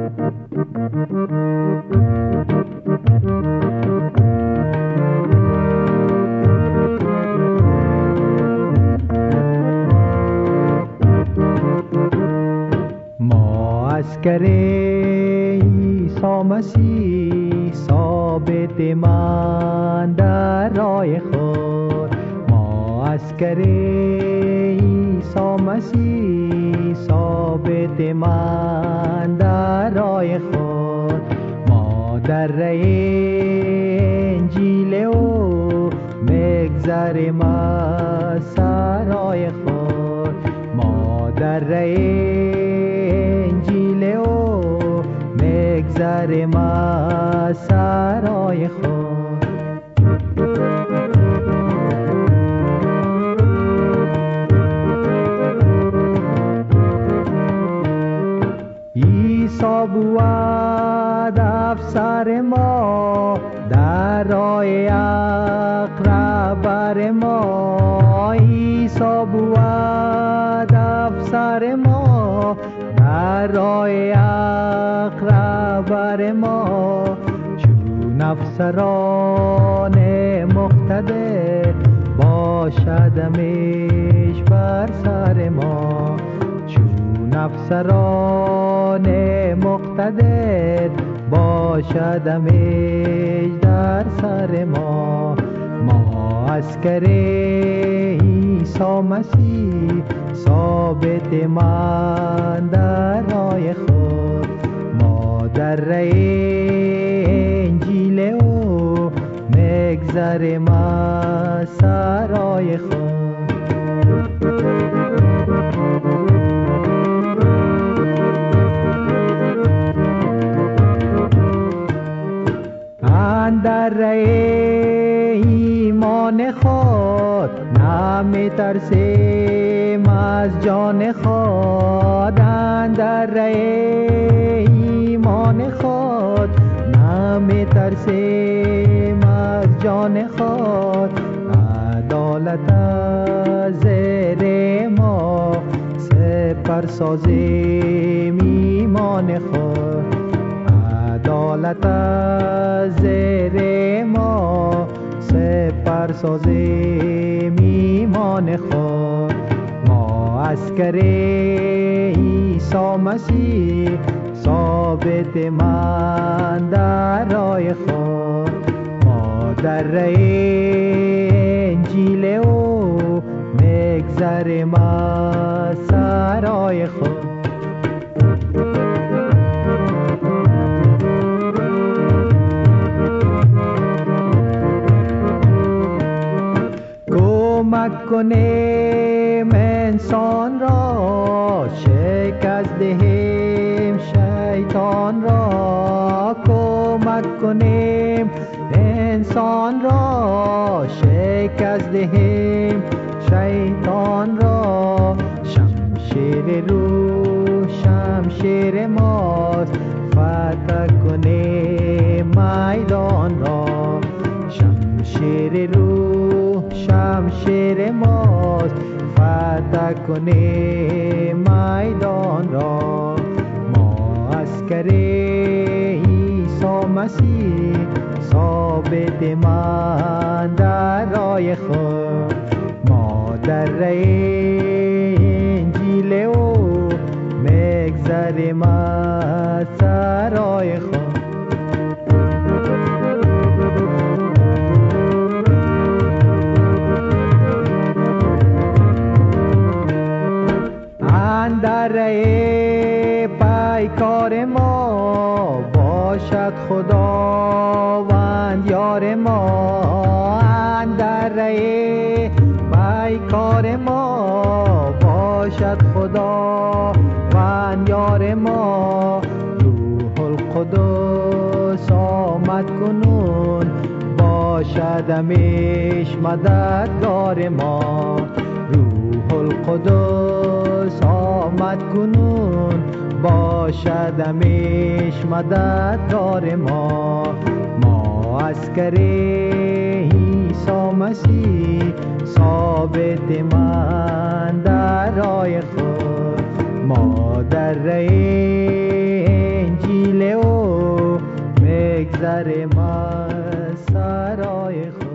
عسکر عیسی مسیح ثابت من در راه خود، ما عسکر عیسی مسیح ثابت من در راه خود، ما در راه انجیل او مگذریم از سرای خود، ما در راه مگذریم از سرای خود. عیسی بود افسر ما در راه اقرب ما، عیسی بود افسر ما در راه اقرب ما، چون افسران مقتدر باشدمش بر سر ما، چون افسران مقتدر باشدمش در سر ما، ما عسکر عیسی مسیح ثابت من در راه خود، ما در راه انجیل او مگذریم از سرای خود. اندر راه ایمان خود نمی ترسیم از جان خود، اندر راه ایمان خود نمی ترسیم از جان خود، عدالت از زیر ما سپر سازیم ایمان خود، عدالت از زیر ما سپر سازیم ایمان خود، ما عسکر عیسی مسیح ثابت من در راه خود، ما در راه انجیل او مگذریم از سرای خود. کمک کنیم انسان را شکست دهیم شیطان را، کمک کنیم انسان را شکست دهیم شیطان را، شمشیر روح شمشیر ماست فتح کنیم میدان را، شمشیر روح شمشیر ماست فتح کنیم میدان را، ما عسکر عیسی مسیح ثابت من در راه خود، ما در راه انجیل او مگذریم از سرای خود. در راه پیکار ما باشد خداوند یار ما، در راه پیکار ما باشد خداوند یار ما، روح القدس آمد کنون باشدمش مددگار ما، روح القدس آمد کنون باشدمش مددگار ما، ما عسکر عیسی مسیح ثابت من در راه خود، ما در راه انجیل نظر من سرای خود